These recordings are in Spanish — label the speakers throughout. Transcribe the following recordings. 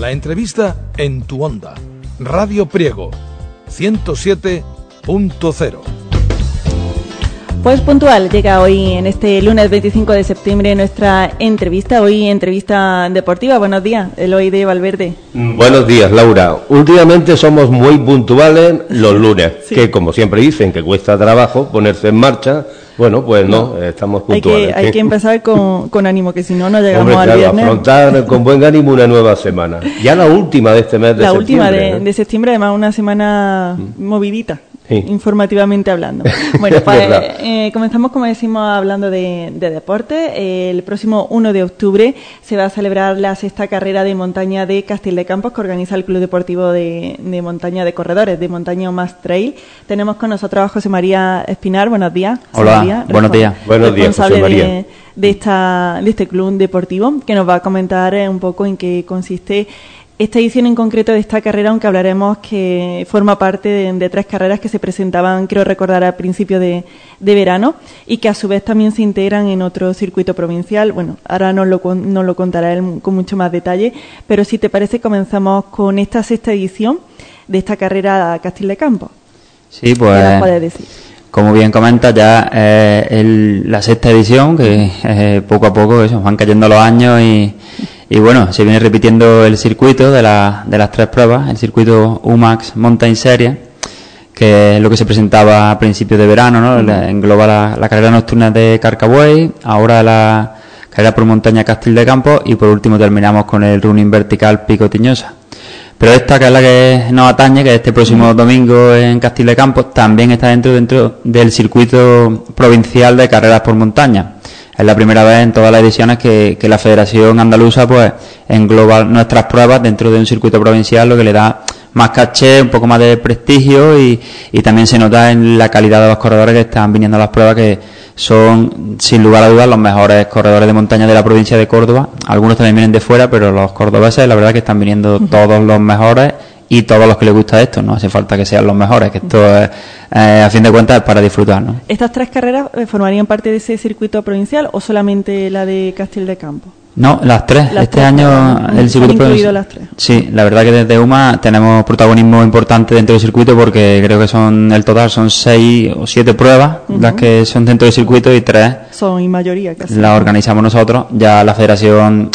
Speaker 1: La entrevista en tu onda. Radio Priego 107.0.
Speaker 2: Pues puntual, llega hoy en este lunes 25 de septiembre nuestra entrevista, hoy entrevista deportiva. Buenos días, Eloy de Valverde.
Speaker 3: Buenos días, Laura. Últimamente somos muy puntuales los lunes, sí. Que como siempre dicen que cuesta trabajo ponerse en marcha. Bueno, pues no, estamos puntuales.
Speaker 2: Hay que empezar con ánimo, que si no, no llegamos al viernes.
Speaker 3: Afrontar con buen ánimo una nueva semana. Ya la última de este mes de septiembre.
Speaker 2: La última de septiembre, además una semana movidita. Sí. Informativamente hablando. Bueno, pues comenzamos, como decimos, hablando de deporte. El próximo 1 de octubre se va a celebrar la 6ª carrera de montaña de Castil de Campos que organiza el Club Deportivo de Montaña de Corredores de Montaña Max Trail. Tenemos con nosotros a José María Espinar. Buenos días.
Speaker 4: Hola,
Speaker 2: María,
Speaker 4: buenos días.
Speaker 3: Buenos días, José María.
Speaker 2: De este club deportivo, que nos va a comentar un poco en qué consiste esta edición en concreto de esta carrera, aunque hablaremos que forma parte de 3 carreras que se presentaban, creo recordar, a principios de verano y que a su vez también se integran en otro circuito provincial. Bueno, ahora nos lo contará él con mucho más detalle, pero si te parece comenzamos con esta 6ª edición de esta carrera Castil de Campos.
Speaker 4: Sí, pues...
Speaker 2: ¿Qué nos puedes decir?
Speaker 4: Como bien comentas, ya la 6ª edición, que poco a poco van cayendo los años y bueno, se viene repitiendo el circuito de las 3 pruebas, el circuito UMAX Mountain Series, que es lo que se presentaba a principios de verano, ¿no? Engloba la carrera nocturna de Carcabuey, ahora la carrera por montaña Castil de Campos y por último terminamos con el running vertical Pico Tiñosa. Pero esta, que es la que nos atañe, que es este próximo domingo en Castil de Campos, también está dentro del circuito provincial de carreras por montaña. Es la primera vez en todas las ediciones que la Federación Andaluza pues engloba nuestras pruebas dentro de un circuito provincial, lo que le da más caché, un poco más de prestigio y también se nota en la calidad de los corredores que están viniendo a las pruebas, que son sin lugar a dudas los mejores corredores de montaña de la provincia de Córdoba. Algunos también vienen de fuera, pero los cordobeses la verdad que están viniendo todos los mejores y todos los que les gusta esto. No hace falta que sean los mejores, que esto es, a fin de cuentas, es para disfrutar, ¿no?
Speaker 2: ¿Estas 3 carreras formarían parte de ese circuito provincial o solamente la de Castil de Campos?
Speaker 4: No, las 3. Este año el circuito provincial.
Speaker 2: Las 3.
Speaker 4: Sí, la verdad que desde UMA tenemos protagonismo importante dentro del circuito, porque creo que el total son 6 o 7 pruebas las que son dentro del circuito y 3
Speaker 2: son en mayoría casi.
Speaker 4: Las organizamos nosotros. Ya la Federación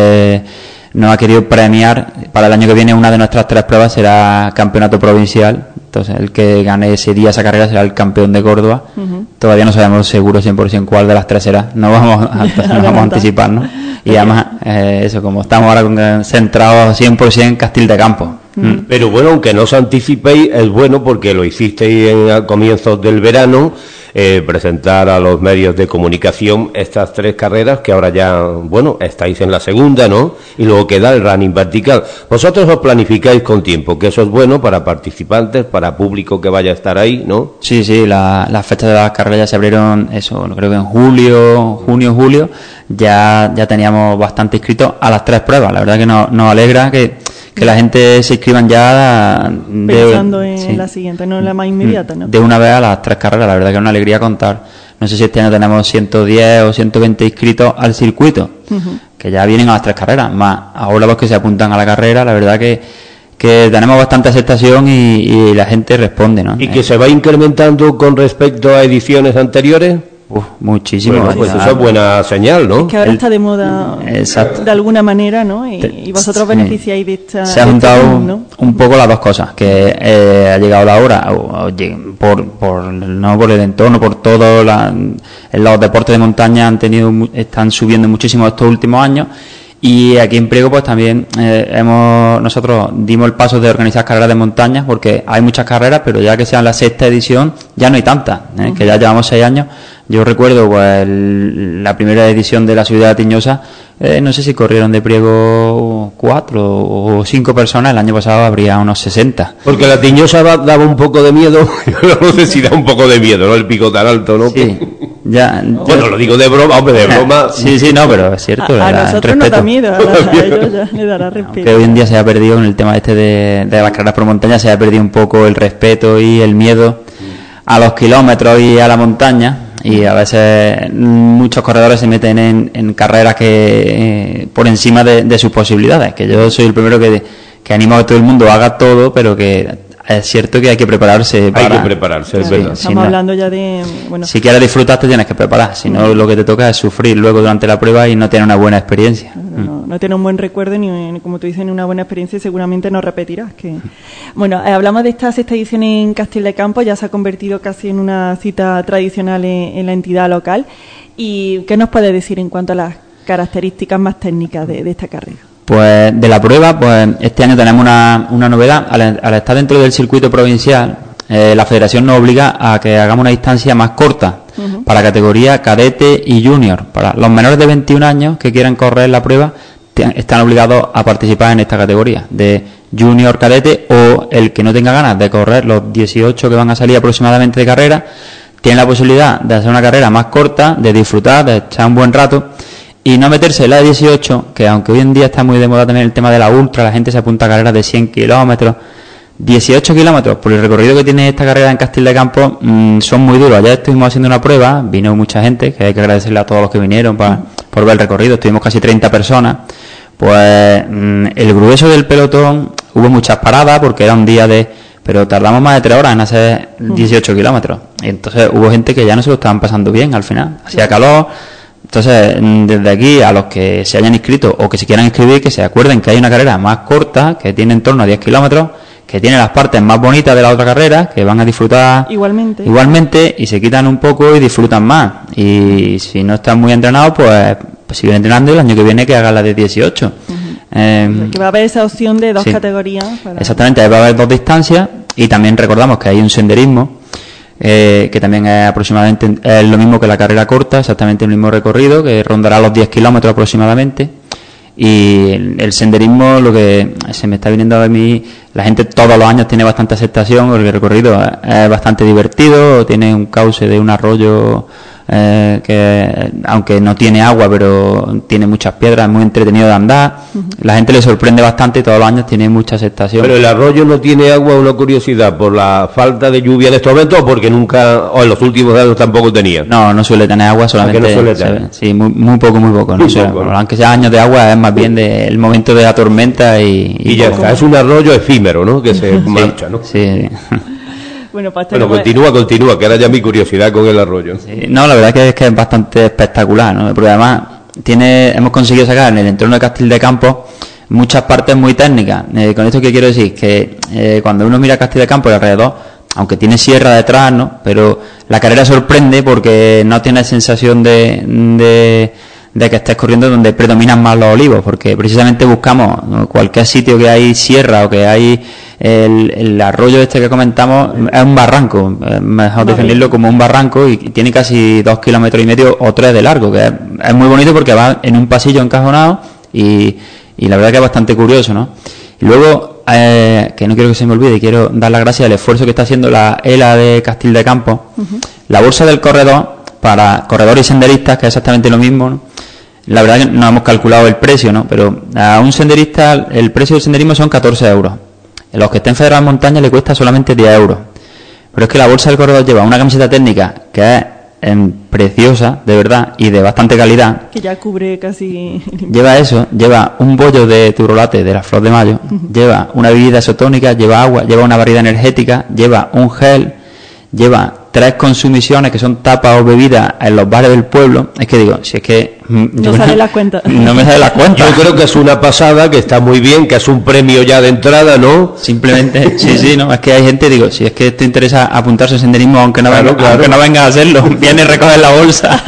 Speaker 4: nos ha querido premiar para el año que viene. Una de nuestras 3 pruebas será campeonato provincial. Entonces el que gane ese día esa carrera será el campeón de Córdoba. Todavía no sabemos seguro 100% cuál de las 3 será. No vamos a anticiparnos. Y además, como estamos ahora centrados 100% en Castil de Campos.
Speaker 3: Pero bueno, aunque no os anticipéis, es bueno porque lo hicisteis a comienzos del verano, presentar a los medios de comunicación estas 3 carreras que ahora ya, bueno, estáis en la segunda, ¿no? Y luego queda el running vertical. Vosotros os planificáis con tiempo, que eso es bueno para participantes, para público que vaya a estar ahí, ¿no?
Speaker 4: Sí, las fechas de las carreras ya se abrieron, creo que en junio, ya teníamos bastante inscritos a las 3 pruebas. La verdad que nos alegra que la gente se inscriban ya
Speaker 2: pensando en la siguiente, no en la más inmediata, ¿no?
Speaker 4: De una vez a las 3 carreras. La verdad que es una alegría contar. No sé si este año tenemos 110 o 120 inscritos al circuito, que ya vienen a las 3 carreras, más ahora los que se apuntan a la carrera. La verdad que tenemos bastante aceptación y la gente responde, ¿no?
Speaker 3: ¿Y que se va incrementando con respecto a ediciones anteriores?
Speaker 4: Muchísimo.
Speaker 3: Bueno, pues eso es buena señal, ¿no?
Speaker 2: Es que ahora está de moda, de alguna manera, ¿no? Y vosotros beneficiáis de esta...
Speaker 4: Se ha juntado un poco las dos cosas, que ha llegado la hora, por el entorno, por todo, los deportes de montaña están subiendo muchísimo estos últimos años. Y aquí en Priego pues también nosotros dimos el paso de organizar carreras de montaña, porque hay muchas carreras, pero ya que sea la 6ª edición ya no hay tantas, que ya llevamos 6 años. Yo recuerdo pues la primera edición de la ciudad de Tiñosa, no sé si corrieron de Priego 4 o 5 personas. El año pasado habría unos 60.
Speaker 3: Porque la Tiñosa daba un poco de miedo. No sé si da un poco de miedo, ¿no? El pico tan alto, ¿no?
Speaker 4: Sí.
Speaker 3: Bueno, lo digo de broma, hombre, de broma.
Speaker 4: Sí, no, pero es cierto.
Speaker 2: A nosotros nos da miedo, a ellos ya le dará respeto.
Speaker 4: Que hoy en día se ha perdido en el tema de las carreras por montaña, se ha perdido un poco el respeto y el miedo a los kilómetros y a la montaña. Y a veces muchos corredores se meten en carreras que por encima de sus posibilidades, que yo soy el primero que animo a que todo el mundo haga todo, pero que es cierto que hay que prepararse.
Speaker 3: Hay que prepararse, es verdad.
Speaker 2: Estamos hablando ya de... Bueno.
Speaker 4: Si quieres disfrutar te tienes que preparar, si no lo que te toca es sufrir luego durante la prueba y no tener una buena experiencia.
Speaker 2: No tener un buen recuerdo ni, como tú dices, ni una buena experiencia, y seguramente no repetirás. Bueno, hablamos de esta sexta edición en Castil de Campos, ya se ha convertido casi en una cita tradicional en la entidad local. ¿Y qué nos puedes decir en cuanto a las características más técnicas de esta carrera?
Speaker 4: Pues de la prueba, pues este año tenemos una novedad. Al estar dentro del circuito provincial, la federación nos obliga a que hagamos una distancia más corta para categoría cadete y junior. Para los menores de 21 años que quieran correr la prueba, están obligados a participar en esta categoría de junior cadete, o el que no tenga ganas de correr los 18 que van a salir aproximadamente de carrera, tiene la posibilidad de hacer una carrera más corta, de disfrutar, de echar un buen rato y no meterse en la de 18, que aunque hoy en día está muy de moda también el tema de la ultra, la gente se apunta a carreras de 100 kilómetros. 18 kilómetros por el recorrido que tiene esta carrera en Castil de Campos son muy duros. Ayer estuvimos haciendo una prueba, vino mucha gente, que hay que agradecerle a todos los que vinieron por ver el recorrido, estuvimos casi 30 personas. Pues el grueso del pelotón, hubo muchas paradas porque era un día pero tardamos más de 3 horas en hacer 18 kilómetros. Y entonces hubo gente que ya no se lo estaban pasando bien al final, hacía calor. Entonces, desde aquí, a los que se hayan inscrito o que se quieran inscribir, que se acuerden que hay una carrera más corta, que tiene en torno a 10 kilómetros, que tiene las partes más bonitas de la otra carrera, que van a disfrutar igualmente y se quitan un poco y disfrutan más. Y si no están muy entrenados, pues siguen entrenando, y el año que viene que hagan la de 18.
Speaker 2: Que va a haber esa opción de dos categorías.
Speaker 4: Exactamente, va a haber 2 distancias, y también recordamos que hay un senderismo, que también es aproximadamente lo mismo que la carrera corta, exactamente el mismo recorrido, que rondará los 10 kilómetros aproximadamente. Y el senderismo, lo que se me está viniendo a mí, la gente todos los años tiene bastante aceptación, porque el recorrido es bastante divertido, tiene un cauce de un arroyo que aunque no tiene agua, pero tiene muchas piedras, es muy entretenido de andar. La gente le sorprende bastante y todos los años tiene mucha aceptación.
Speaker 3: Pero el arroyo no tiene agua, una curiosidad, ¿por la falta de lluvia en estos momentos o porque nunca, o en los últimos años tampoco tenía?
Speaker 4: No suele tener agua, solamente.
Speaker 3: No suele tener.
Speaker 4: Sí, muy poco. Aunque sea años de agua, es más bien del momento de la tormenta y
Speaker 3: ya está. Es un arroyo efímero, ¿no? Que se marcha, ¿no?
Speaker 4: Sí.
Speaker 2: Bueno,
Speaker 3: continúa, que ahora ya mi curiosidad con el arroyo.
Speaker 4: Sí, no, la verdad es que es bastante espectacular, ¿no? Porque además hemos conseguido sacar en el entorno de Castil de Campos muchas partes muy técnicas. Con esto que quiero decir, que cuando uno mira Castil de Campos alrededor, aunque tiene sierra detrás, ¿no? Pero la carrera sorprende porque no tienes sensación de que estés corriendo donde predominan más los olivos, porque precisamente buscamos, ¿no? Cualquier sitio que hay sierra o que hay el arroyo este que comentamos, es un barranco, mejor definirlo como un barranco, y tiene casi 2,5 kilómetros o 3 de largo, que es muy bonito porque va en un pasillo encajonado y la verdad que es bastante curioso, ¿no? Y luego, que no quiero que se me olvide, quiero dar las gracias al esfuerzo que está haciendo la ELA de Castil de Campos, la bolsa del corredor para corredores y senderistas, que es exactamente lo mismo, ¿no? La verdad que no hemos calculado el precio, ¿no? Pero a un senderista el precio del senderismo son 14 euros. A los que estén federados en montaña le cuesta solamente 10 euros. Pero es que la bolsa del corredor lleva una camiseta técnica que es preciosa, de verdad, y de bastante calidad.
Speaker 2: Que ya cubre casi...
Speaker 4: Lleva eso, lleva un bollo de turrolate de la Flor de Mayo, lleva una bebida isotónica, lleva agua, lleva una barrida energética, lleva un gel, lleva 3 consumiciones que son tapas o bebidas en los bares del pueblo. Es que digo, si es que...
Speaker 2: No sale la cuenta.
Speaker 4: No me sale la cuenta.
Speaker 3: Yo creo que es una pasada, que está muy bien, que es un premio ya de entrada, ¿no?
Speaker 4: Simplemente, sí, no, es que hay gente, digo, si es que te interesa apuntarse al senderismo, aunque no vengas a hacerlo, viene a recoger la bolsa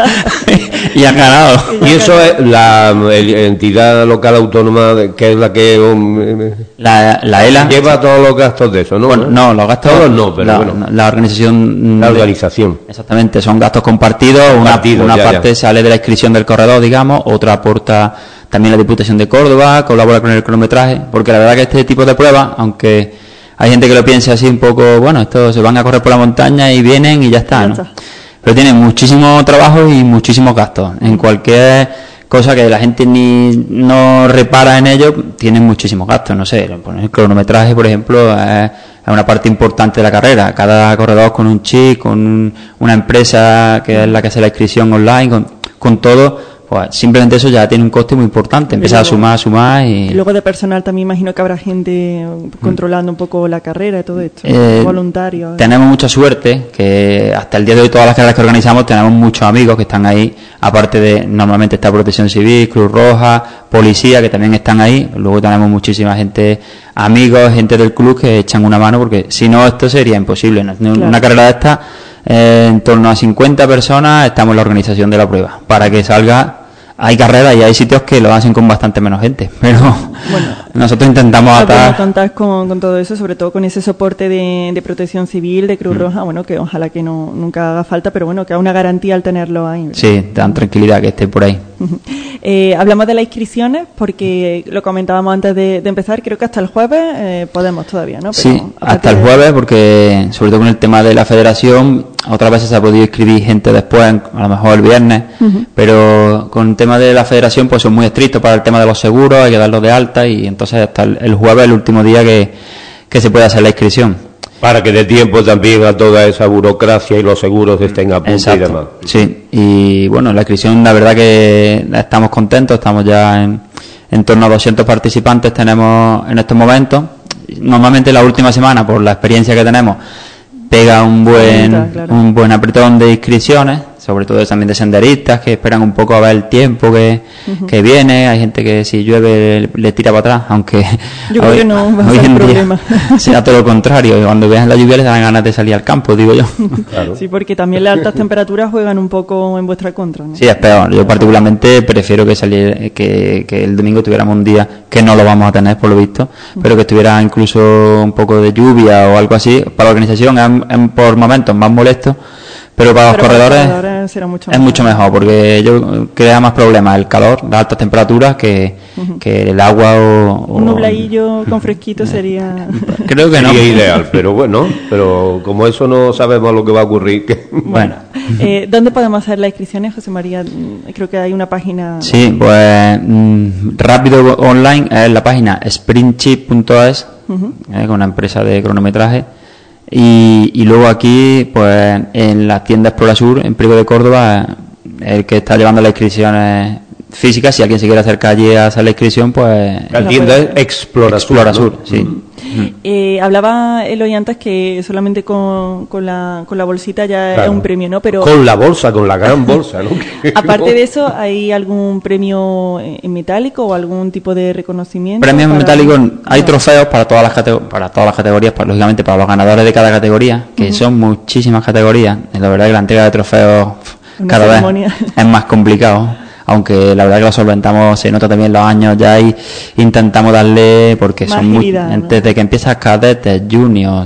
Speaker 4: y has ganado.
Speaker 3: Y eso es la entidad local autónoma, que es la que...
Speaker 4: La ELA...
Speaker 3: Lleva todos los gastos de eso, ¿no?
Speaker 4: Bueno, no, los gastos...
Speaker 3: Todos no, pero bueno.
Speaker 4: La organización...
Speaker 3: La organización.
Speaker 4: Exactamente, son gastos compartidos, una parte sale de la inscripción del corredor, digamos, otra aporta también la Diputación de Córdoba, colabora con el cronometraje, porque la verdad que este tipo de pruebas, aunque hay gente que lo piensa así un poco, bueno, estos se van a correr por la montaña y vienen y ya está, ¿no? Pero tienen muchísimo trabajo y muchísimos gastos. En cualquier cosa que la gente no repara en ello, tienen muchísimos gastos, no sé, el cronometraje, por ejemplo, es una parte importante de la carrera. Cada corredor con un chip, con una empresa que es la que hace la inscripción online, con todo, pues simplemente eso ya tiene un coste muy importante, empieza a sumar
Speaker 2: y luego de personal también imagino que habrá gente controlando un poco la carrera y todo esto, voluntarios.
Speaker 4: Tenemos mucha suerte que hasta el día de hoy todas las carreras que organizamos tenemos muchos amigos que están ahí, aparte de normalmente está Protección Civil, Cruz Roja, Policía, que también están ahí. Luego tenemos muchísima gente, amigos, gente del club que echan una mano, porque si no esto sería imposible. Una carrera de esta, en torno a 50 personas estamos en la organización de la prueba. Para que salga, hay carreras y hay sitios que lo hacen con bastante menos gente, pero nosotros intentamos atar.
Speaker 2: Contar con todo eso, sobre todo con ese soporte de Protección Civil, de Cruz Roja, bueno, que ojalá que nunca haga falta, pero bueno, que es una garantía al tenerlo ahí, ¿verdad?
Speaker 4: Sí, dan tranquilidad que esté por ahí.
Speaker 2: Hablamos de las inscripciones porque lo comentábamos antes de empezar, creo que hasta el jueves podemos todavía, ¿no? Pero
Speaker 4: sí, hasta el jueves, porque sobre todo con el tema de la federación, otras veces se ha podido inscribir gente después, a lo mejor el viernes, pero con el tema de la federación pues son muy estrictos para el tema de los seguros, hay que darlos de alta y entonces hasta el jueves es el último día que se puede hacer la inscripción.
Speaker 3: Para que dé tiempo también a toda esa burocracia y los seguros estén a punto.
Speaker 4: Exacto.
Speaker 3: Y demás.
Speaker 4: Sí, y bueno, la inscripción la verdad que estamos contentos, estamos ya en torno a 200 participantes tenemos en estos momentos. Normalmente la última semana, por la experiencia que tenemos, pega un buen apretón de inscripciones, sobre todo también de senderistas que esperan un poco a ver el tiempo que viene. Hay gente que si llueve le tira para atrás, aunque
Speaker 2: yo creo que no va a ser problema.
Speaker 4: Sea todo lo contrario, y cuando vean la lluvia les dan ganas de salir al campo, digo yo.
Speaker 3: Claro.
Speaker 2: Sí, porque también las altas temperaturas juegan un poco en vuestra contra, ¿no?
Speaker 4: Sí, es peor. Yo particularmente prefiero que el domingo tuviéramos un día que no lo vamos a tener por lo visto, pero que estuviera incluso un poco de lluvia o algo así. Para la organización por momentos más molesto, pero para los corredores
Speaker 2: será mucho
Speaker 4: mejor, porque crea más problemas el calor, las altas temperaturas que el agua o
Speaker 2: un nubladillo con fresquito sería
Speaker 4: creo que
Speaker 3: sería ideal, pero como eso no sabemos lo que va a ocurrir.
Speaker 2: Bueno, ¿dónde podemos hacer las inscripciones, José María? Creo que hay una página.
Speaker 4: Sí, pues rápido online es la página sprintchip.es, con una empresa de cronometraje. Y luego aquí, pues en la tienda Explora Sur, en Priego de Córdoba, el que está llevando las inscripciones físicas, si alguien se quiere acercar allí a hacer la inscripción, pues...
Speaker 3: La tienda es Explora Sur, ¿no?
Speaker 4: Sí.
Speaker 2: Hablaba Eloy antes que solamente con la bolsita ya es un premio, ¿no? Pero
Speaker 3: con la bolsa, con la gran bolsa, ¿no?
Speaker 2: Aparte de eso, ¿hay algún premio en metálico o algún tipo de reconocimiento?
Speaker 4: Premios metálicos, hay trofeos para todas las categorías, lógicamente para los ganadores de cada categoría, que son muchísimas categorías. La verdad que la entrega de trofeos cada vez es más complicado. Aunque la verdad que lo solventamos, se nota también los años ya y intentamos darle, porque
Speaker 2: más
Speaker 4: son
Speaker 2: agilidad, ¿no?
Speaker 4: desde que empiezas cadetes, junior,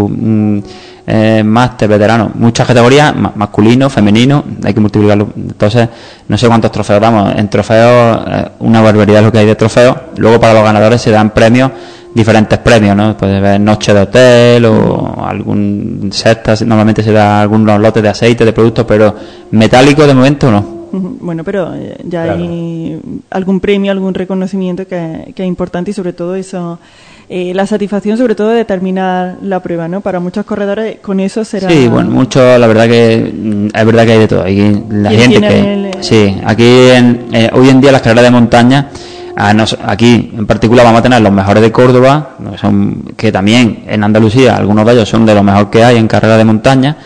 Speaker 4: máster, veterano, muchas categorías, masculino, femenino, hay que multiplicarlo. Entonces, no sé cuántos trofeos damos. En trofeos, una barbaridad lo que hay de trofeos. Luego para los ganadores se dan premios, diferentes premios, ¿no? Puede haber noche de hotel o algún set, normalmente se da algunos lotes de aceite, de productos, pero metálico de momento no.
Speaker 2: Bueno, pero ya hay algún premio, algún reconocimiento que es importante y sobre todo eso, la satisfacción sobre todo de terminar la prueba, ¿no? Para muchos corredores con eso será...
Speaker 4: Sí, bueno, mucho, la verdad que es verdad que hay de todo. Hay la gente que... Sí, aquí hoy en día las carreras de montaña, aquí en particular vamos a tener los mejores de Córdoba, que también en Andalucía algunos de ellos son de los mejores que hay en carreras de montaña,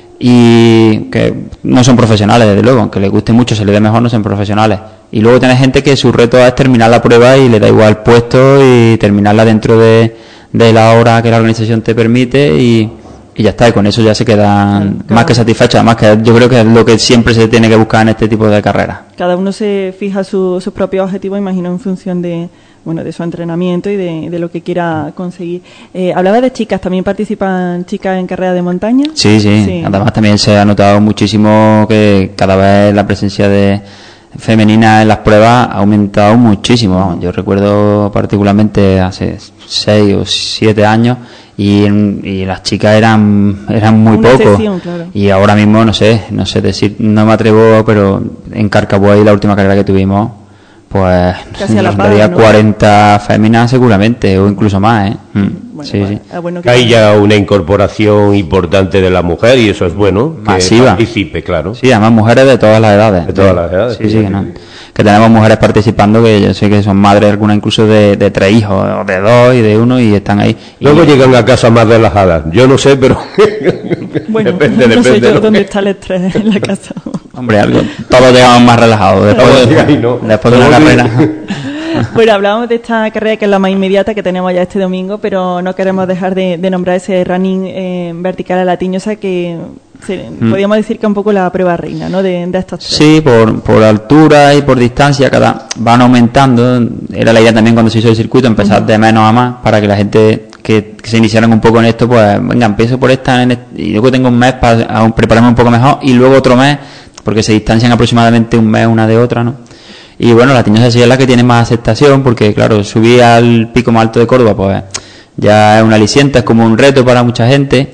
Speaker 4: y que no son profesionales, desde luego, aunque les guste mucho, se les dé mejor, no son profesionales. Y luego tienes gente que su reto es terminar la prueba y le da igual el puesto y terminarla dentro de la hora que la organización te permite y ya está, y con eso ya se quedan más que satisfechos. Además que yo creo que es lo que siempre se tiene que buscar en este tipo de carreras.
Speaker 2: Cada uno se fija sus propios objetivos, imagino, en función de su entrenamiento y de lo que quiera conseguir. Hablaba de chicas, ¿también participan chicas en carreras de montaña?
Speaker 4: Sí. Además también se ha notado muchísimo que cada vez la presencia de femenina en las pruebas ha aumentado muchísimo. Yo recuerdo particularmente hace 6 o 7 años y las chicas eran muy pocos, claro. Y ahora mismo no sé decir, no me atrevo, pero en Carcabuey la última carrera que tuvimos Pues
Speaker 2: casi a la par,
Speaker 4: habría
Speaker 2: ¿no?
Speaker 4: 40 féminas seguramente, o incluso más, ¿eh?
Speaker 2: Bueno,
Speaker 4: sí,
Speaker 2: vale.
Speaker 4: sí.
Speaker 2: Bueno, que
Speaker 3: Hay ya una incorporación importante de la mujer y eso es bueno, que
Speaker 4: Masiva.
Speaker 3: participe, claro.
Speaker 4: Sí, además mujeres de todas las edades.
Speaker 3: De todas las edades,
Speaker 4: Sí,
Speaker 3: sí,
Speaker 4: sí,
Speaker 3: sí,
Speaker 4: que no.
Speaker 3: sí.
Speaker 4: Que tenemos mujeres participando que yo sé que son madres, algunas incluso de 3 hijos, o de 2 y de 1 y están ahí.
Speaker 3: Luego
Speaker 4: Y-
Speaker 3: llegan a casa más relajadas. Yo no sé, pero
Speaker 2: bueno,
Speaker 3: depende,
Speaker 2: no sé yo
Speaker 3: ¿no?
Speaker 2: dónde está el estrés en la casa.
Speaker 4: Hombre, algo, todos llegamos más relajados después,
Speaker 3: Todos ahí, ¿no?
Speaker 4: después de una
Speaker 3: Todos
Speaker 4: carrera.
Speaker 2: Bueno, hablábamos de esta carrera que es la más inmediata que tenemos ya este domingo, pero no queremos dejar de nombrar ese running vertical a la Tiñosa que podríamos decir que es un poco la prueba reina, ¿no? De estos tres.
Speaker 4: Sí, por altura y por distancia van aumentando. Era la idea también cuando se hizo el circuito, empezar de menos a más para que la gente que se iniciaran un poco en esto, pues venga, empiezo por esta y luego tengo un mes para aún prepararme un poco mejor y luego otro mes, porque se distancian aproximadamente un mes una de otra, ¿no? Y bueno, la Tiñosa sí es la que tiene más aceptación porque, claro, subir al pico más alto de Córdoba, pues ya es un aliciente, es como un reto para mucha gente.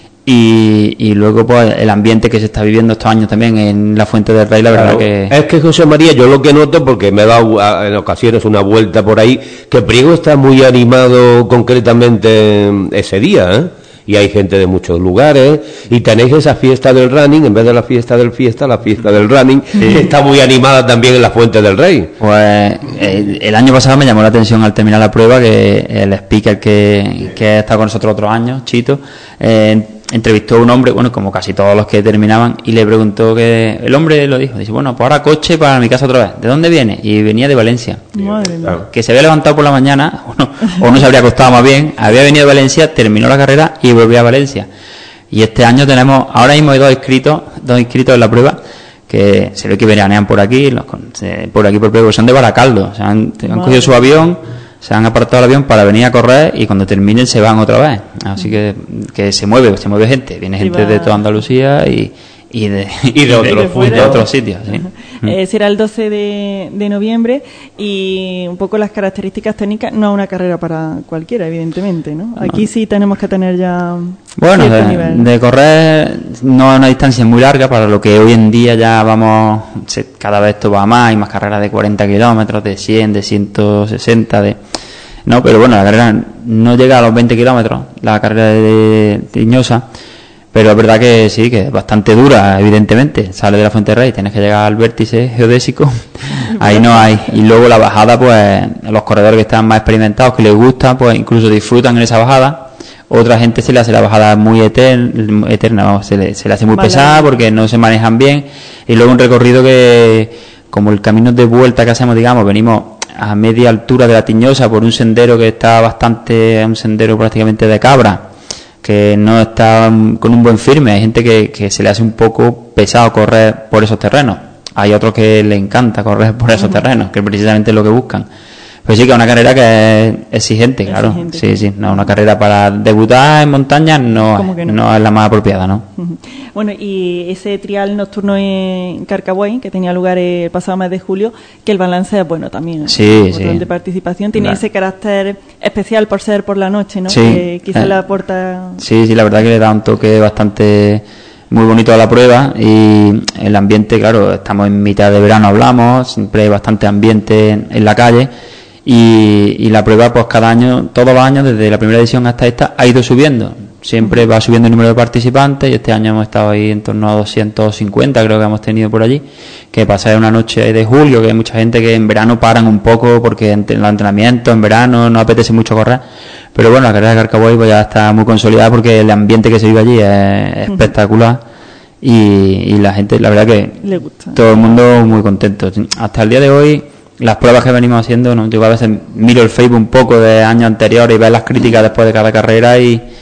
Speaker 4: Y luego pues el ambiente que se está viviendo estos años también en la Fuente del Rey, la verdad
Speaker 3: Claro,
Speaker 4: que...
Speaker 3: es que José María, yo lo que noto, porque me he dado en ocasiones una vuelta por ahí, que Priego está muy animado concretamente ese día, ¿eh? Y hay gente de muchos lugares, y tenéis esa fiesta del running, en vez de la fiesta del fiesta, la fiesta del running, que está muy animada también en la Fuente del Rey.
Speaker 4: Pues el año pasado me llamó la atención al terminar la prueba que el speaker que ha estado con nosotros otros años, Chito, entrevistó a un hombre, bueno, como casi todos los que terminaban, y le preguntó que el hombre lo dijo, dice, bueno, pues ahora coche para mi casa otra vez. ¿De dónde viene? Y venía de Valencia.
Speaker 2: Madre mía.
Speaker 3: Claro.
Speaker 4: Que se había levantado por la mañana, o no se habría acostado más bien, había venido de Valencia, terminó la carrera y volvió a Valencia. Y este año tenemos, ahora mismo hay dos inscritos en la prueba, que se ve que veranean por aquí, por Priego, son de Baracaldo, han cogido su avión, se han apartado el avión para venir a correr y cuando terminen se van otra vez. Así que se mueve gente, viene gente de toda Andalucía y de
Speaker 3: otros
Speaker 2: puntos.
Speaker 4: de otros sitios, sí.
Speaker 2: Será el 12 de noviembre y un poco las características técnicas, no es una carrera para cualquiera, evidentemente, ¿no? Aquí sí tenemos que tener ya
Speaker 4: Bueno,
Speaker 2: cierto nivel.
Speaker 4: de correr no es una distancia muy larga para lo que hoy en día ya vamos, cada vez esto va más, hay más carreras de 40 kilómetros, de 100, de 160, no, pero bueno, la carrera no llega a los 20 kilómetros, la carrera de Tiñosa, pero es verdad que sí, que es bastante dura, evidentemente. Sale de la Fuente Rey, tienes que llegar al vértice geodésico, ahí no hay. Y luego la bajada, pues los corredores que están más experimentados, que les gusta, pues incluso disfrutan en esa bajada. Otra gente se le hace la bajada muy eterna, vamos, se le hace muy pesada porque no se manejan bien. Y luego un recorrido que, como el camino de vuelta que hacemos, digamos, venimos a media altura de la Tiñosa por un sendero que está un sendero prácticamente de cabra, que no está con un buen firme. Hay gente que se le hace un poco pesado correr por esos terrenos. Hay otros que le encanta correr por esos terrenos, que precisamente es lo que buscan. Pero sí que es una carrera que es exigente, claro.
Speaker 2: Exigente,
Speaker 4: Sí, sí. No, una carrera para debutar en montaña no es la más apropiada, ¿no?
Speaker 2: Bueno, y ese trial nocturno en Carcabuey, que tenía lugar el pasado mes de julio, que el balance es bueno también.
Speaker 4: Sí,
Speaker 2: por
Speaker 4: sí.
Speaker 2: rol de participación tiene ese carácter especial por ser por la noche, ¿no?
Speaker 4: Sí.
Speaker 2: Que quizás le aporta...
Speaker 4: Sí, la verdad que le da un toque bastante muy bonito a la prueba y el ambiente, claro, estamos en mitad de verano, hablamos, siempre hay bastante ambiente en la calle y la prueba pues cada año, todos los años, desde la primera edición hasta esta, ha ido subiendo. Siempre va subiendo el número de participantes y este año hemos estado ahí en torno a 250, creo que hemos tenido por allí, que pasa una noche de julio, que hay mucha gente que en verano paran un poco porque en los entrenamientos en verano no apetece mucho correr, pero bueno, la carrera de Carcabuey pues ya está muy consolidada porque el ambiente que se vive allí es espectacular y la gente, la verdad que
Speaker 2: le gusta.
Speaker 4: Todo el mundo muy contento. Hasta el día de hoy, las pruebas que venimos haciendo, ¿no? Yo a veces miro el Facebook un poco de años anteriores y ver las críticas después de cada carrera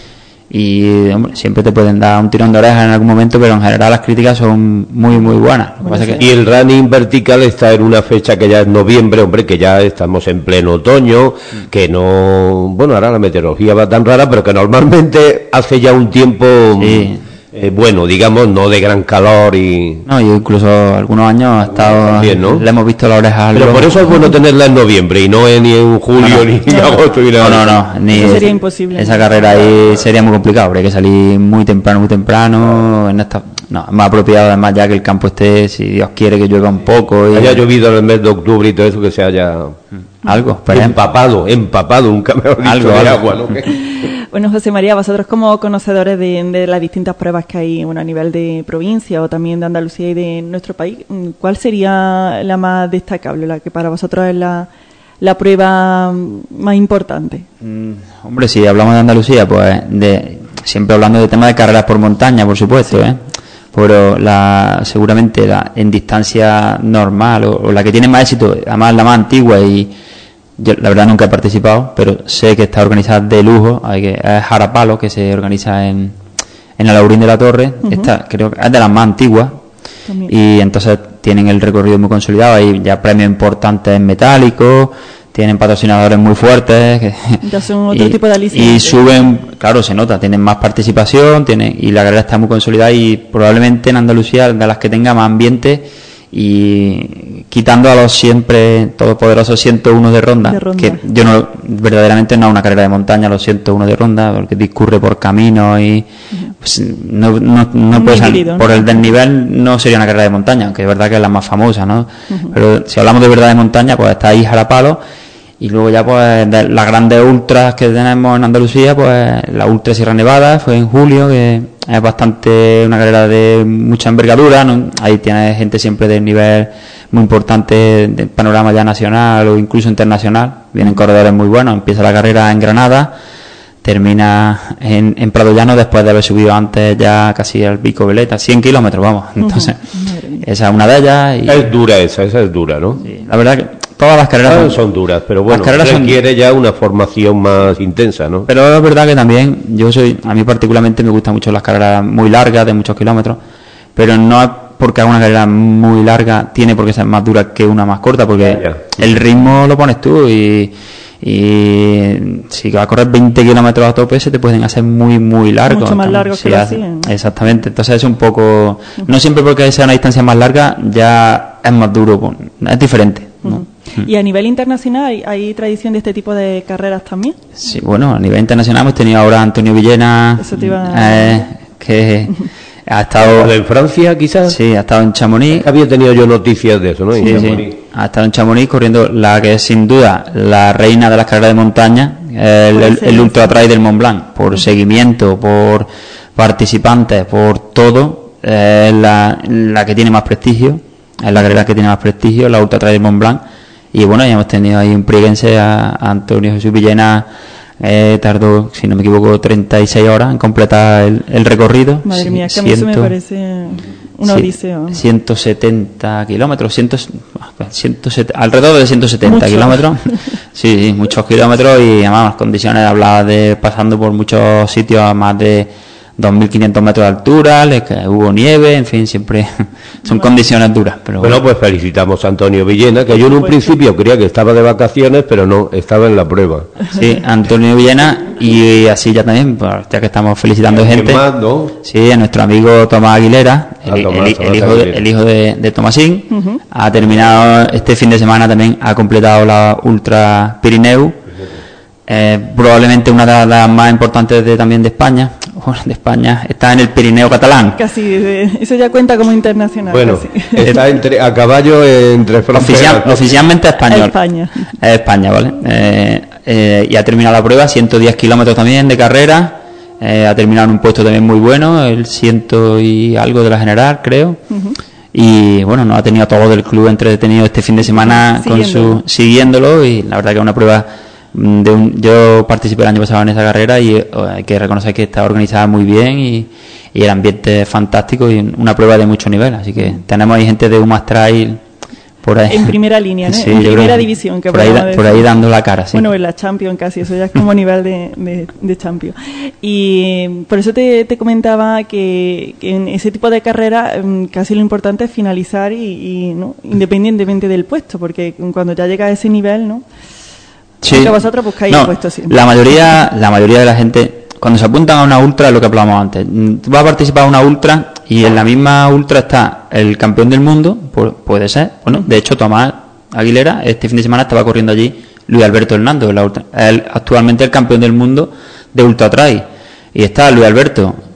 Speaker 4: y hombre, siempre te pueden dar un tirón de orejas en algún momento, pero en general las críticas son muy muy buenas. Lo que pasa es que...
Speaker 3: Y el running vertical está en una fecha que ya es noviembre, hombre, que ya estamos en pleno otoño, que no, bueno, ahora la meteorología va tan rara, pero que normalmente hace ya un tiempo bueno, digamos, no de gran calor y...
Speaker 4: No, yo incluso algunos años ha estado,
Speaker 3: también, ¿no?
Speaker 4: le hemos visto la oreja al
Speaker 3: Pero
Speaker 4: lobo.
Speaker 3: por eso es bueno tenerla en noviembre y no ni en julio ni en agosto. Ni nada.
Speaker 4: No, ni
Speaker 2: eso sería imposible.
Speaker 4: Esa carrera ahí sería muy complicado, habría que salir muy temprano, en esta No, es más apropiado además ya que el campo esté, si Dios quiere que llueva un poco. Y
Speaker 3: haya llovido en el mes de octubre y todo eso, que se haya
Speaker 4: algo,
Speaker 3: empapado, nunca mejor dicho,
Speaker 4: algo,
Speaker 3: de
Speaker 4: algo.
Speaker 3: agua, ¿no?
Speaker 2: Bueno, José María, vosotros como conocedores de las distintas pruebas que hay, bueno, a nivel de provincia o también de Andalucía y de nuestro país, ¿cuál sería la más destacable, la que para vosotros es la prueba más importante?
Speaker 4: Hombre, si hablamos de Andalucía, pues siempre hablando de temas de carreras por montaña, por supuesto,
Speaker 2: sí.
Speaker 4: Pero seguramente en distancia normal o la que tiene más éxito, además la más antigua, y yo la verdad nunca he participado, pero sé que está organizada de lujo, es Jarapalo, que se organiza en la Laurín de la Torre. Esta creo que es de las más antiguas. También. Y entonces tienen el recorrido muy consolidado, hay ya premios importantes en metálico, tienen patrocinadores muy fuertes
Speaker 2: ya son otro tipo de alicientes.
Speaker 4: Y suben, claro, se nota, tienen más participación, y la carrera está muy consolidada, y probablemente en Andalucía de las que tenga más ambiente, y quitando a los siempre todopoderosos 101 de Ronda, que yo verdaderamente no es una carrera de montaña los 101 de Ronda, porque discurre por caminos y pues, no puede ser, ¿no? Por el desnivel no sería una carrera de montaña, aunque es verdad que es la más famosa, ¿no? Pero si hablamos de verdad de montaña, pues está ahí Jarapalo, y luego ya pues de las grandes ultras que tenemos en Andalucía, pues la Ultra Sierra Nevada fue en julio, que es bastante una carrera de mucha envergadura, ¿no? Ahí tiene gente siempre de nivel muy importante del panorama ya nacional o incluso internacional, vienen corredores muy buenos. Empieza la carrera en Granada, termina en Prado Llano después de haber subido antes ya casi al Pico Veleta, 100 kilómetros, vamos. Entonces esa es una de ellas. Y
Speaker 3: es dura esa es dura, ¿no?
Speaker 4: Sí, la verdad que todas las carreras
Speaker 3: son duras, pero bueno, requiere ya una formación más intensa, ¿no?
Speaker 4: Pero es verdad que también a mí particularmente me gustan mucho las carreras muy largas, de muchos kilómetros, pero no es porque haga una carrera muy larga tiene por qué ser más dura que una más corta, porque el ritmo lo pones tú, y si vas a correr 20 kilómetros a tope se te pueden hacer muy muy largos.
Speaker 2: Mucho más largos que lo hacían.
Speaker 4: Exactamente, entonces es un poco, no siempre porque sea una distancia más larga ya es más duro, es diferente, ¿no?
Speaker 2: ¿Y a nivel internacional hay tradición de este tipo de carreras también?
Speaker 4: Sí, bueno, a nivel internacional hemos tenido ahora a Antonio Villena, que ha estado
Speaker 3: en Francia, quizás.
Speaker 4: Sí, ha estado en Chamonix.
Speaker 3: Había tenido yo noticias de eso, ¿no?
Speaker 4: Sí. Ha estado en Chamonix corriendo la que es sin duda la reina de las carreras de montaña, el Ultra Trail del Mont Blanc, por seguimiento, por participantes, por todo, es la que tiene más prestigio, es la carrera que tiene más prestigio, la Ultra Trail del Mont Blanc. Y bueno, ya hemos tenido ahí un priguense a Antonio Jesús Villena, tardó, si no me equivoco, 36 horas en completar el recorrido.
Speaker 2: Madre mía, que a mí eso me parece una odisea.
Speaker 4: 170 kilómetros, alrededor de 170 kilómetros. Sí, muchos kilómetros, y además las condiciones, hablaba de pasando por muchos sitios a más de 2.500 metros de altura, que hubo nieve, en fin, siempre son condiciones duras. Pero
Speaker 3: bueno, pues felicitamos a Antonio Villena, que yo en un principio creía que estaba de vacaciones, pero no, estaba en la prueba.
Speaker 4: Sí, Antonio Villena, y así ya también, pues, ya que estamos felicitando gente.
Speaker 3: Más, ¿no?
Speaker 4: Sí, a nuestro amigo Tomás Aguilera, el hijo de Tomasín, ha terminado este fin de semana también, ha completado la Ultra Pirineu. Probablemente una de las más importantes también de España. Bueno, de España está en el Pirineo catalán.
Speaker 2: Casi, eso ya cuenta como internacional.
Speaker 3: Bueno, casi. Está a caballo entre fronteras.
Speaker 4: Oficialmente español. Es España, ¿vale? Y ha terminado la prueba, 110 kilómetros también de carrera. Ha terminado en un puesto también muy bueno, el 100 y algo de la general, creo. Y bueno, nos ha tenido a todo del club entretenido este fin de semana siguiéndolo, y la verdad que es una prueba. Yo participé el año pasado en esa carrera, y hay que reconocer que está organizada muy bien, y el ambiente es fantástico, y una prueba de mucho nivel, así que tenemos ahí gente de UMAS Trail por ahí
Speaker 2: en primera línea, ¿no?
Speaker 4: Sí,
Speaker 2: en primera división, que
Speaker 4: por ahí dando la cara, sí.
Speaker 2: Bueno, en la Champions casi, eso ya es como nivel de Champions. Y por eso te comentaba que en ese tipo de carrera casi lo importante es finalizar y ¿no? Independientemente del puesto, porque cuando ya llega a ese nivel, ¿no?
Speaker 4: Sí.
Speaker 2: Aunque vosotros buscáis el puesto siempre.
Speaker 4: La mayoría de la gente, cuando se apuntan a una ultra, es lo que hablábamos antes. Tú vas a participar en una ultra, y en la misma ultra está el campeón del mundo, puede ser. Bueno, de hecho, Tomás Aguilera, este fin de semana estaba corriendo allí Luis Alberto Hernando, en la ultra. Él, actualmente el campeón del mundo de Ultra Trail. Y está Luis Alberto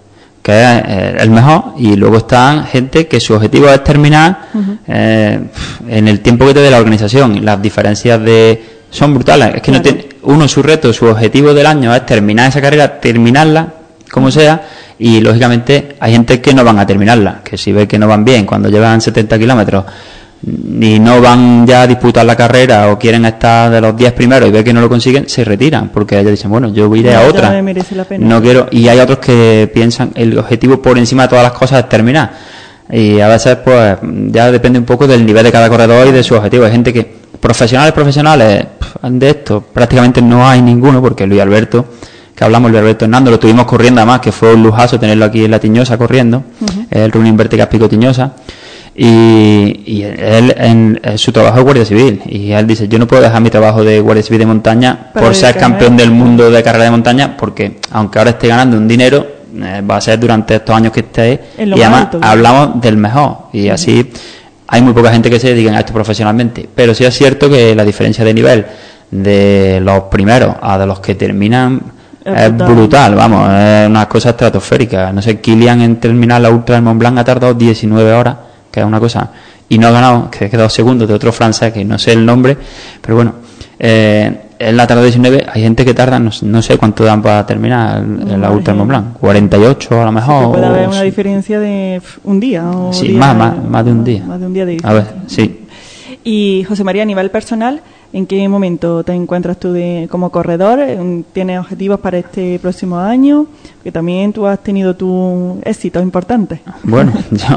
Speaker 4: que es el mejor, y luego están gente que su objetivo es terminar en el tiempo que te dé la organización. Las diferencias son brutales. Es que no tiene, uno, su reto, su objetivo del año es terminar esa carrera, terminarla como sea, y lógicamente hay gente que no van a terminarla, que si ve que no van bien cuando llevan 70 kilómetros y no van ya a disputar la carrera o quieren estar de los 10 primeros y ve que no lo consiguen, se retiran, porque ellos dicen, bueno, yo iré a otra,
Speaker 2: me merece la pena.
Speaker 4: No quiero. Y hay otros que piensan el objetivo por encima de todas las cosas es terminar, y a veces pues ya depende un poco del nivel de cada corredor y de su objetivo. Hay gente que profesionales de esto prácticamente no hay ninguno, porque Luis Alberto, que hablamos, Luis Alberto Hernando, lo tuvimos corriendo además, que fue un lujazo tenerlo aquí en la Tiñosa corriendo, el Running Verticals Pico Tiñosa. Y él en su trabajo es guardia civil, y él dice, yo no puedo dejar mi trabajo de guardia civil de montaña por ser campeón del mundo de carrera de montaña, porque aunque ahora esté ganando un dinero, va a ser durante estos años que esté, y además hablamos del mejor, y así hay muy poca gente que se dedique a esto profesionalmente. Pero sí es cierto que la diferencia de nivel de los primeros a de los que terminan es brutal, vamos, es una cosa estratosférica. No sé, Kilian en terminar la Ultra del Mont Blanc ha tardado 19 horas, que es una cosa, y no ha ganado, que ha quedado segundo de otro francés que no sé el nombre, pero bueno, él ha tardado 19, hay gente que tarda, no sé cuánto dan para terminar la Ultra del Mont Blanc, 48 a lo mejor.
Speaker 2: Sí, puede haber una diferencia de un día. O
Speaker 4: sí,
Speaker 2: día,
Speaker 4: más de un día.
Speaker 2: Más de un día de diferencia.
Speaker 4: A ver, sí.
Speaker 2: Y José María, a nivel personal, ¿en qué momento te encuentras tú como corredor? ¿Tienes objetivos para este próximo año? Que también tú has tenido tus éxitos importantes. Bueno,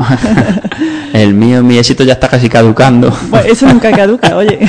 Speaker 4: mi éxito ya está casi caducando.
Speaker 2: Bueno, eso nunca caduca, oye.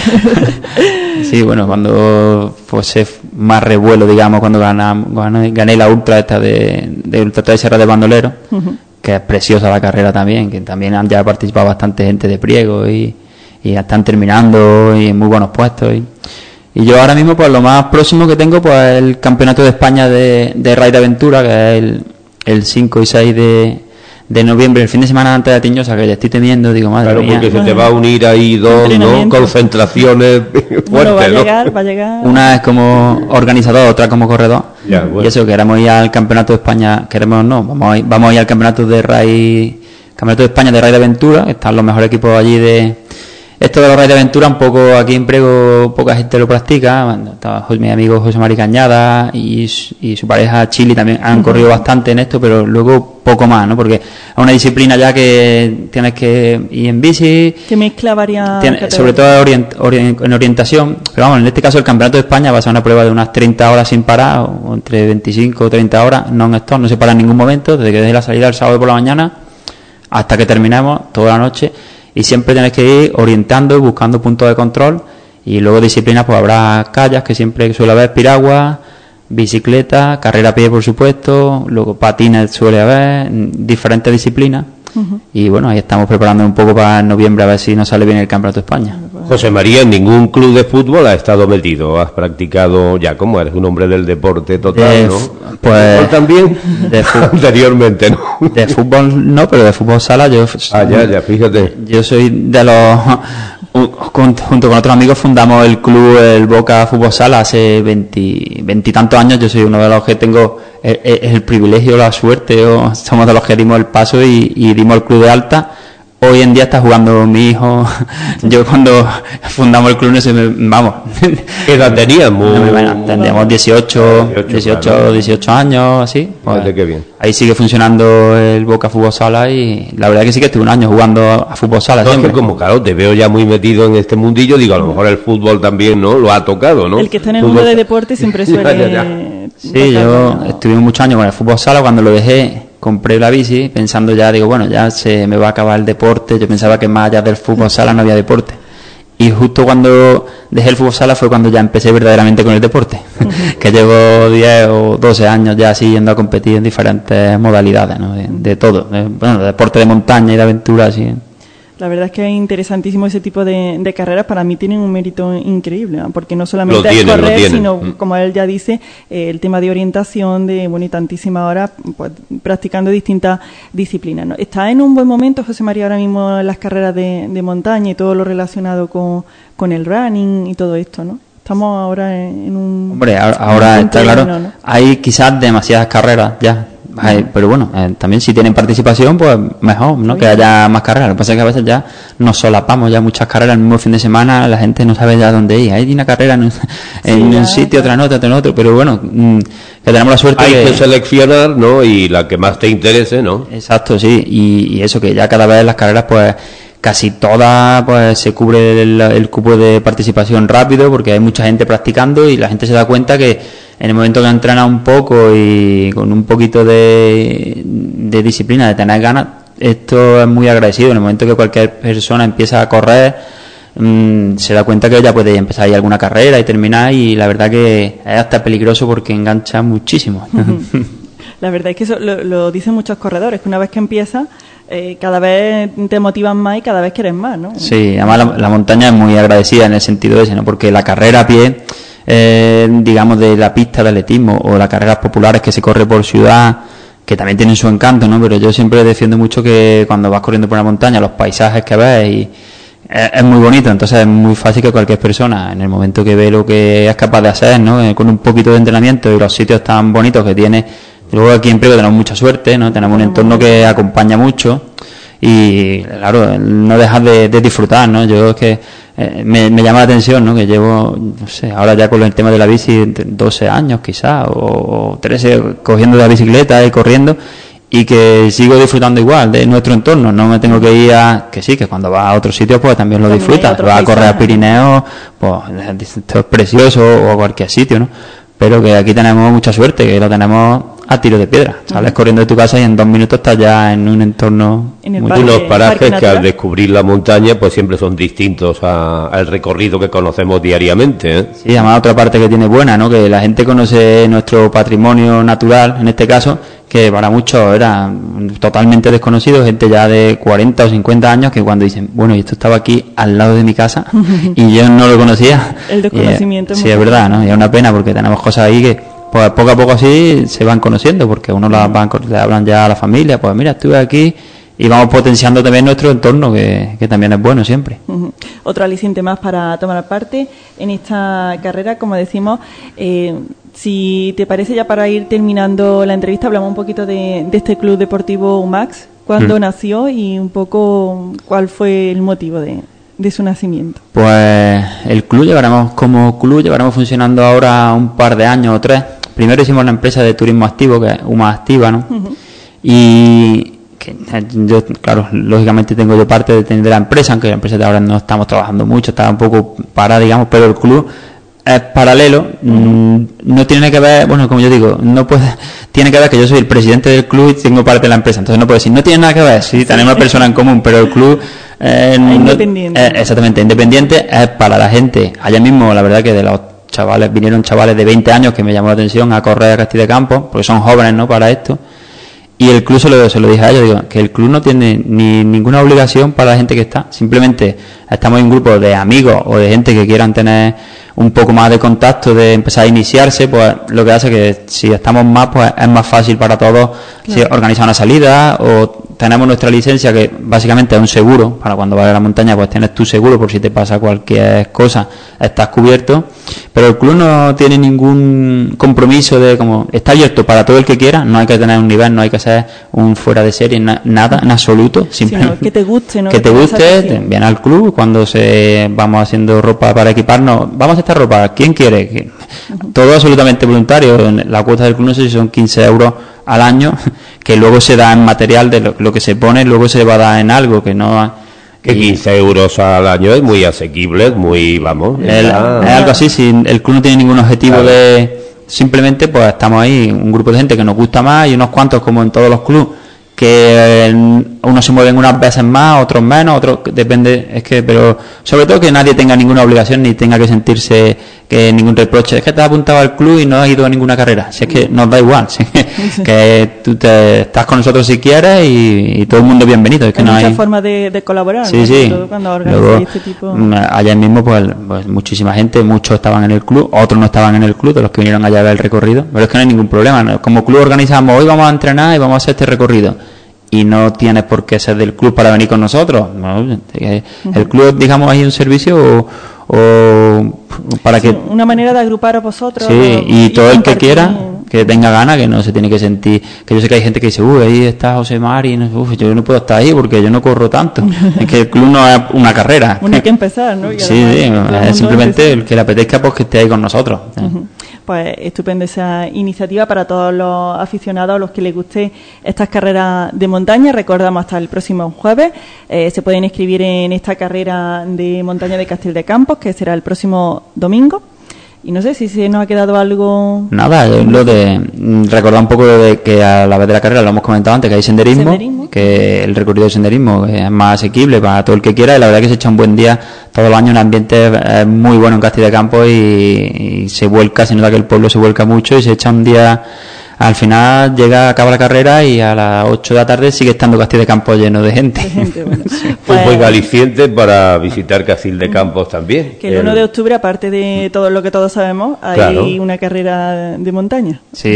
Speaker 4: Sí, bueno, cuando pues más revuelo, digamos, cuando gané la ultra esta de Ultra de Sierra de Bandolero, que es preciosa la carrera también, que también han ya participado bastante gente de Priego y ya están terminando y en muy buenos puestos, y yo ahora mismo pues lo más próximo que tengo pues el Campeonato de España de Raid de Aventura, que es el 5 y 6 de noviembre, el fin de semana antes de Tiñosa, que ya estoy temiendo, digo, madre mía.
Speaker 3: Claro, porque se te va a unir ahí dos, ¿no?, concentraciones fuertes,
Speaker 2: bueno, va a llegar.
Speaker 4: Una es como organizador, otra como corredor.
Speaker 3: Ya, bueno.
Speaker 4: Y eso, queremos ir al Campeonato de España, vamos a ir al Campeonato de España de Raid de Aventura, que están los mejores equipos allí esto de los raids de aventura, un poco aquí en Priego poca gente lo practica. Bueno, estaba mi amigo José María Cañada y su pareja Chili también han corrido bastante en esto, pero luego poco más, ¿no? Porque es una disciplina ya que tienes que ir en bici,
Speaker 2: que mezcla varias
Speaker 4: sobre todo en orientación, pero vamos, en este caso el Campeonato de España va a ser una prueba de unas 30 horas sin parar, o entre 25 o 30 horas non-stop, no se para en ningún momento, desde que desde la salida el sábado por la mañana hasta que terminemos toda la noche. Y siempre tienes que ir orientando y buscando puntos de control. Y luego disciplinas, pues habrá calles, que siempre suele haber piragua, bicicleta, carrera a pie, por supuesto, luego patines suele haber, diferentes disciplinas. Y bueno, ahí estamos preparando un poco para noviembre a ver si nos sale bien el Campeonato de España.
Speaker 3: José María, ¿en ningún club de fútbol has estado metido? ¿Has practicado ya? ¿Cómo eres un hombre del deporte total, no?
Speaker 4: Pues
Speaker 3: ¿Fútbol también? Anteriormente, ¿no?
Speaker 4: De fútbol no, pero de fútbol sala yo...
Speaker 3: ya, fíjate.
Speaker 4: Yo soy de los... junto con otros amigos fundamos el club el Boca Fútbol Sala hace 20 y tantos años. Yo soy uno de los que tengo el privilegio, la suerte, somos de los que dimos el paso y dimos el club de alta. Hoy en día está jugando mi hijo. Yo cuando fundamos el club, no sé, vamos.
Speaker 3: ¿Qué edad teníamos?
Speaker 4: Tendríamos 18 años, así. Pues,
Speaker 3: qué bien.
Speaker 4: Ahí sigue funcionando el Boca Fútbol Sala y la verdad que sí que estuve un año jugando a fútbol sala.
Speaker 3: No, siempre. Es que como, claro, te veo ya muy metido en este mundillo, digo, a lo mejor el fútbol también, ¿no? Lo ha tocado, ¿no?
Speaker 2: El que está en el mundo de deporte siempre suele...
Speaker 4: Sí, yo estuve muchos años con el fútbol sala. Cuando lo dejé, compré la bici pensando ya, digo, bueno, ya se me va a acabar el deporte. Yo pensaba que más allá del fútbol sala no había deporte. Y justo cuando dejé el fútbol sala fue cuando ya empecé verdaderamente con el deporte. Que llevo 10 o 12 años ya así yendo a competir en diferentes modalidades, ¿no? De todo. Bueno, de deporte de montaña y de aventura, así.
Speaker 2: La verdad es que es interesantísimo ese tipo de carreras. Para mí tienen un mérito increíble, ¿no? Porque no solamente es correr, sino, como él ya dice, el tema de orientación, y tantísimas horas pues, practicando distintas disciplinas, ¿no? Está en un buen momento, José María, ahora mismo en las carreras de montaña y todo lo relacionado con el running y todo esto, ¿no? Estamos ahora en un...
Speaker 4: Hombre, ahora está claro, ¿no? Hay quizás demasiadas carreras ya. Pero bueno, también si tienen participación, pues mejor, ¿no? Que haya más carreras. Lo que pasa es que a veces ya nos solapamos ya muchas carreras el mismo fin de semana, la gente no sabe ya dónde ir. Hay una carrera en un sitio, otra en otro, pero bueno, que tenemos la suerte
Speaker 3: hay que seleccionar, ¿no? Y la que más te interese, ¿no?
Speaker 4: Exacto, sí, y eso, que ya cada vez las carreras, pues casi todas, pues se cubre el cupo de participación rápido, porque hay mucha gente practicando y la gente se da cuenta que en el momento que entrena un poco y con un poquito de disciplina, de tener ganas, esto es muy agradecido. En el momento que cualquier persona empieza a correr, se da cuenta que ya puede empezar ahí alguna carrera y terminar, y la verdad que es hasta peligroso porque engancha muchísimo.
Speaker 2: La verdad es que eso lo dicen muchos corredores, que una vez que empiezas, cada vez te motivan más y cada vez quieres más, ¿no?
Speaker 4: Sí, además la montaña es muy agradecida en el sentido ese, ¿no? Porque la carrera a pie, digamos, de la pista de atletismo o las carreras populares que se corre por ciudad, que también tienen su encanto, ¿no? Pero yo siempre defiendo mucho que cuando vas corriendo por una montaña, los paisajes que ves, y es muy bonito. Entonces es muy fácil que cualquier persona, en el momento que ve lo que es capaz de hacer, ¿no? Con un poquito de entrenamiento y los sitios tan bonitos que tiene. Luego aquí en Priego tenemos mucha suerte, ¿no? Tenemos un entorno que acompaña mucho y, claro, no dejas de disfrutar, ¿no? Yo es que me llama la atención, ¿no? Que llevo, no sé, ahora ya con el tema de la bici 12 años quizás, o 13, cogiendo la bicicleta y corriendo, y que sigo disfrutando igual de nuestro entorno. No me tengo que ir que sí, que cuando vas a otros sitios pues también lo disfrutas. Vas a correr a Pirineos, pues esto es precioso, o a cualquier sitio, ¿no? Pero que aquí tenemos mucha suerte, que lo tenemos a tiro de piedra. Sales corriendo de tu casa y en 2 minutos estás ya en un entorno...
Speaker 3: Unos parajes que al descubrir la montaña pues siempre son distintos al recorrido que conocemos diariamente, ¿eh?
Speaker 4: Sí, además otra parte que tiene buena, ¿no? Que la gente conoce nuestro patrimonio natural, en este caso, que para muchos era totalmente desconocido, gente ya de 40 o 50 años que cuando dicen, bueno, y esto estaba aquí al lado de mi casa y yo no lo conocía.
Speaker 2: El desconocimiento.
Speaker 4: Sí, es verdad, ¿no? Y es una pena porque tenemos cosas ahí que pues poco a poco así se van conociendo, porque uno le hablan ya a la familia, pues mira, estuve aquí, y vamos potenciando también nuestro entorno, que también es bueno siempre.
Speaker 2: Otro aliciente más para tomar parte en esta carrera, como decimos. Si te parece, ya para ir terminando la entrevista, hablamos un poquito de este Club Deportivo UMAX, cuándo nació y un poco cuál fue el motivo de su nacimiento.
Speaker 4: Pues el club llevaremos funcionando ahora un par de años o 3. Primero hicimos la empresa de turismo activo, que es UMAX Activa, ¿no? Y que yo, claro, lógicamente tengo yo parte de la empresa, aunque la empresa de ahora no estamos trabajando mucho, está un poco parada, digamos, pero el club es paralelo. No tiene que ver, bueno, como yo digo, tiene que ver que yo soy el presidente del club y tengo parte de la empresa, entonces no puedo decir, no tiene nada que ver, sí, tenemos una persona en común, pero el club
Speaker 2: independiente.
Speaker 4: Exactamente, independiente, es para la gente. Allá mismo, la verdad que de los chavales, vinieron chavales de 20 años que me llamó la atención a correr a Castilla de Campos, porque son jóvenes, ¿no?, para esto. Y el club se lo dije a ellos, digo, que el club no tiene ninguna obligación para la gente que está, simplemente estamos en un grupo de amigos o de gente que quieran tener un poco más de contacto, de empezar a iniciarse, pues lo que hace que si estamos más, pues es más fácil para todos, si organizar una salida, o tenemos nuestra licencia, que básicamente es un seguro, para cuando vayas a la montaña pues tienes tu seguro por si te pasa cualquier cosa, estás cubierto. Pero el club no tiene ningún compromiso está abierto para todo el que quiera, no hay que tener un nivel, no hay que ser un fuera de serie, nada, en absoluto, simplemente
Speaker 2: que te guste, ¿no?
Speaker 4: Que te guste, viene al club, cuando vamos haciendo ropa para equiparnos, vamos a esta ropa, ¿quién quiere? Todo absolutamente voluntario. La cuota del club no sé si son 15 euros al año, que luego se da en material de lo que se pone, luego se va a dar en algo que no...
Speaker 3: Que 15 euros al año es muy asequible, muy, vamos...
Speaker 4: Es algo así, si el club no tiene ningún objetivo simplemente pues estamos ahí, un grupo de gente que nos gusta más y unos cuantos, como en todos los clubes, que unos se mueven unas veces más, otros menos, otros depende, pero sobre todo que nadie tenga ninguna obligación ni tenga que sentirse que ningún reproche, es que te has apuntado al club y no has ido a ninguna carrera, si es que nos da igual, si es que tú estás con nosotros si quieres y todo el mundo es bienvenido. Es que
Speaker 2: hay muchas formas de colaborar,
Speaker 4: sí, sí.
Speaker 2: Todo cuando organizáis este tipo.
Speaker 4: Allá mismo pues muchísima gente, muchos estaban en el club, otros no estaban en el club, de los que vinieron allá a ver el recorrido, pero es que no hay ningún problema, ¿no? Como club organizamos, hoy vamos a entrenar y vamos a hacer este recorrido, y no tienes por qué ser del club para venir con nosotros, ¿no? El club, digamos, hay un servicio o para que...
Speaker 2: Una manera de agrupar a vosotros.
Speaker 4: Sí, y todo el que quiera, que tenga ganas, que no se tiene que sentir, que yo sé que hay gente que dice, ahí está José Mari, yo no puedo estar ahí porque yo no corro tanto. Es que el club no es una carrera.
Speaker 2: Hay que empezar, ¿no? Y
Speaker 4: sí, es simplemente el que le apetezca pues que esté ahí con nosotros.
Speaker 2: Pues estupenda esa iniciativa para todos los aficionados, a los que les guste estas carreras de montaña. Recordamos hasta el próximo jueves. Se pueden inscribir en esta carrera de montaña de Castel de Campos, que será el próximo domingo. Y no sé si se nos ha quedado algo...
Speaker 4: Nada, lo de recordar un poco de que a la vez de la carrera, lo hemos comentado antes, que hay senderismo, que el recorrido de senderismo es más asequible para todo el que quiera, y la verdad que se echa un buen día todos los años. Un ambiente es muy bueno en Castel de Campos y se vuelca, se nota que el pueblo se vuelca mucho y se echa un día... Al final acaba la carrera y a las 8 de la tarde sigue estando Castil de Campos lleno de gente.
Speaker 2: Bueno.
Speaker 3: Pues muy aliciente para visitar Castil de Campos también.
Speaker 2: Que el 1 de octubre, aparte de todo lo que todos sabemos, hay una carrera de montaña.
Speaker 4: Sí.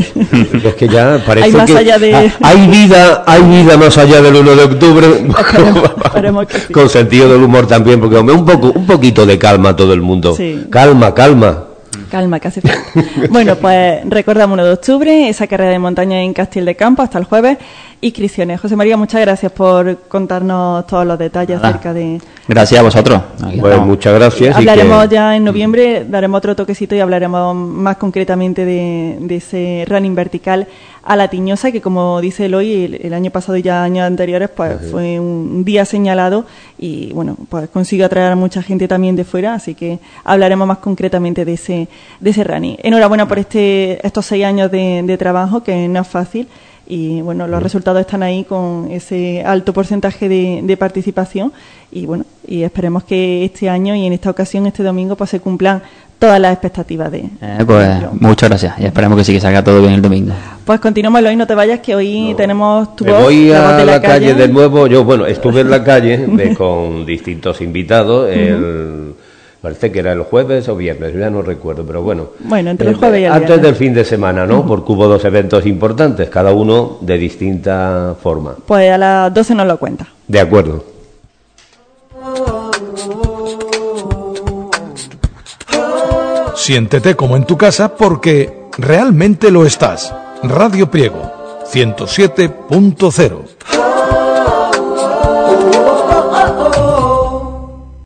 Speaker 3: Es que ya parece
Speaker 2: hay más
Speaker 3: que
Speaker 2: allá de...
Speaker 3: hay vida más allá del 1 de octubre.
Speaker 2: Esperemos que sí.
Speaker 3: Con sentido del humor también, porque hombre, un poquito de calma a todo el mundo.
Speaker 2: Sí.
Speaker 3: Calma.
Speaker 2: Calma, que hace falta. Bueno, pues recordamos 1 de octubre, esa carrera de montaña en Castil de Campos hasta el jueves. Inscripciones. José María, muchas gracias por contarnos todos los detalles acerca de...
Speaker 4: Gracias a vosotros.
Speaker 3: Pues muchas gracias.
Speaker 2: Hablaremos ya en noviembre, daremos otro toquecito y hablaremos más concretamente de ese running vertical a la Tiñosa, que como dice Eloy, el año pasado y ya años anteriores, pues fue un día señalado y bueno, pues consigue atraer a mucha gente también de fuera, así que hablaremos más concretamente de ese running. Enhorabuena por estos 6 años de trabajo, que no es fácil. Y bueno, los resultados están ahí con ese alto porcentaje de participación y bueno, y esperemos que este año y en esta ocasión, este domingo, pues se cumplan todas las expectativas
Speaker 4: pues muchas gracias y esperemos que sí, que salga todo bien el domingo.
Speaker 2: Pues continuamos, Eloy, no te vayas, que hoy tenemos tu
Speaker 3: voz.
Speaker 2: Me
Speaker 3: voy
Speaker 2: a
Speaker 3: la calle de nuevo. Yo, estuve en la calle con distintos invitados. Parece que era el jueves o viernes, ya no recuerdo, pero bueno.
Speaker 2: Bueno, entre el jueves y el
Speaker 3: antes
Speaker 2: viernes.
Speaker 3: del fin de semana, ¿no? Porque hubo 2 eventos importantes, cada uno de distinta forma.
Speaker 2: Pues a las 12 nos lo cuenta.
Speaker 3: De acuerdo.
Speaker 1: Siéntete como en tu casa porque realmente lo estás. Radio Priego, 107.0.